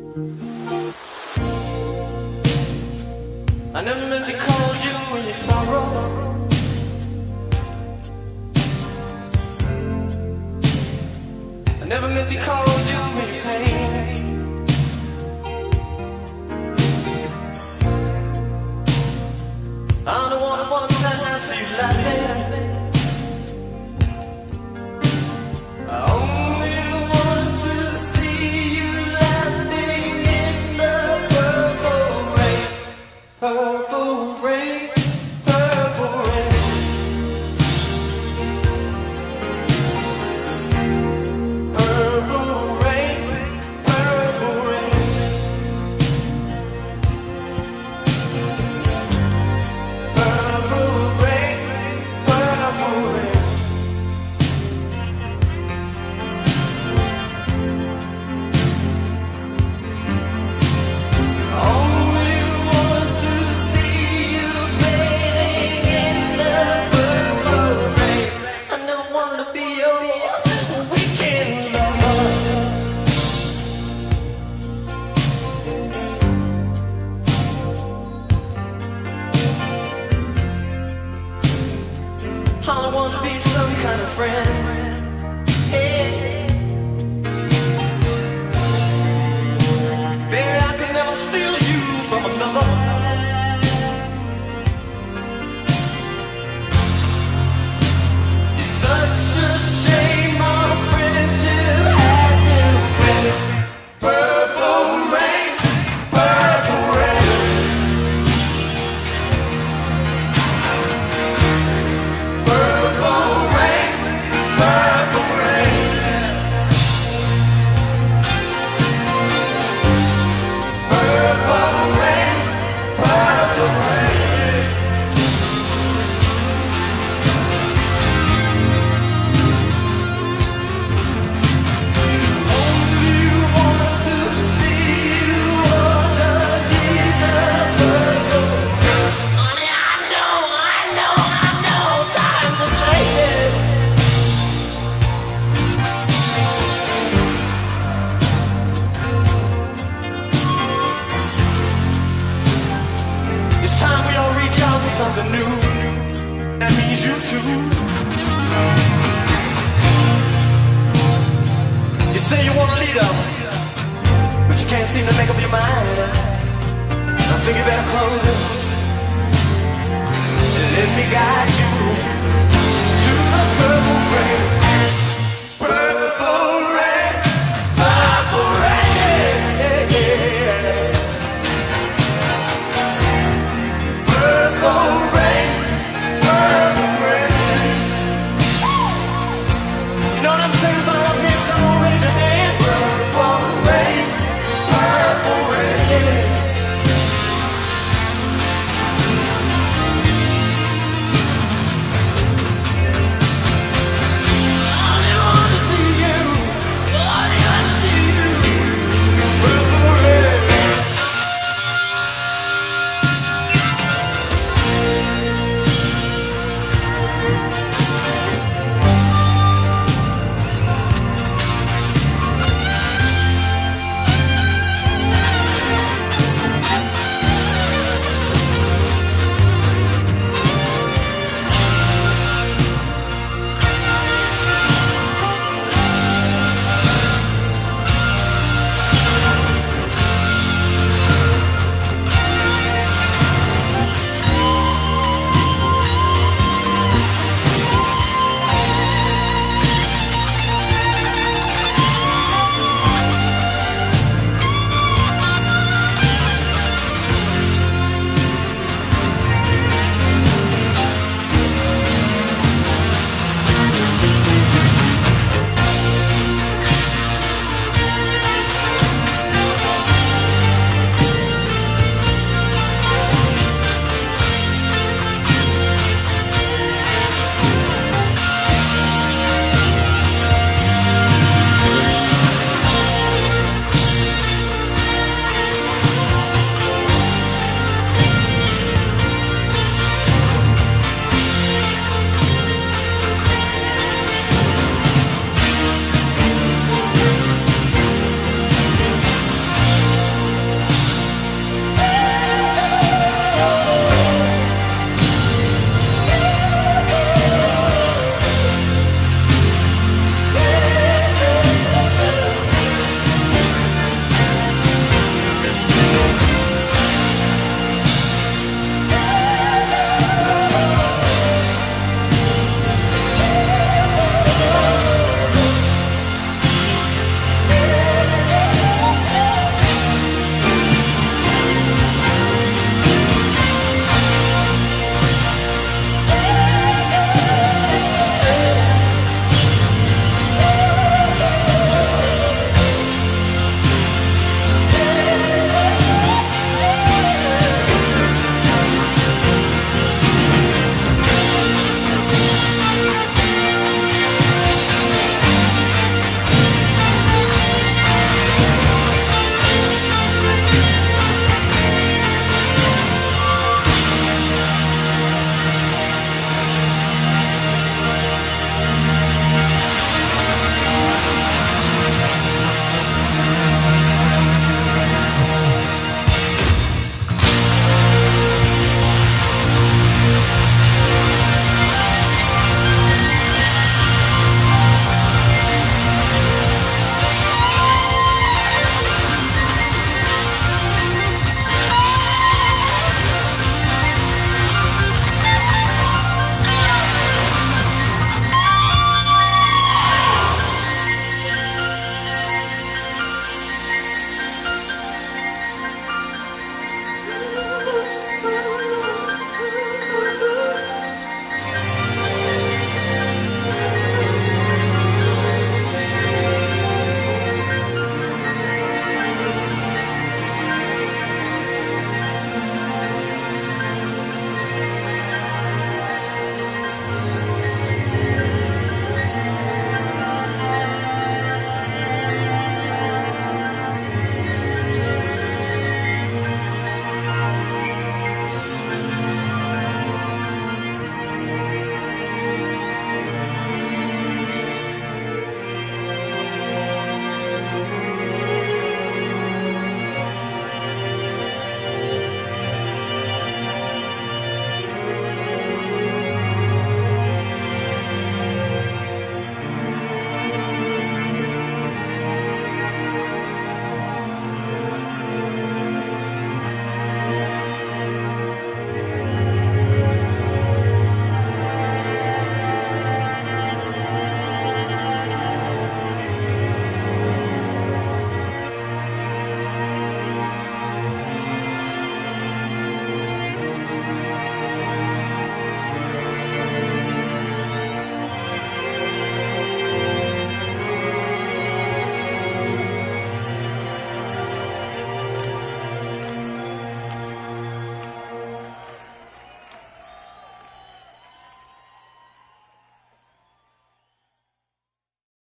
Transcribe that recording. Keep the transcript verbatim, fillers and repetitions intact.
I never meant to cause you any sorrow. I never meant to cause you any pain. I'm the one who wants to have you laughing. I only want to see you laughing in the purple rain. Purple rain, purple rain. Purple rain, purple rain. Purple rain, purple rain. Only want to see you bathing in the purple rain. I never wanted to be your weekend lover. All I want to be some kind of friend. Hey, baby, I can never steal you from another. It's such a shame our friendship had to end. Purple rain, purple rain. Purple rain, purple rain. Purple rain, purple rain. Only want to see you underneath the purple rain. Honey, I know, I know, I know, times are changing. It's time we all reach out for something new. That means you too. You say you want a leader, but you can't seem to make up your mind. I think you better close it and let me guide you to the purple rain.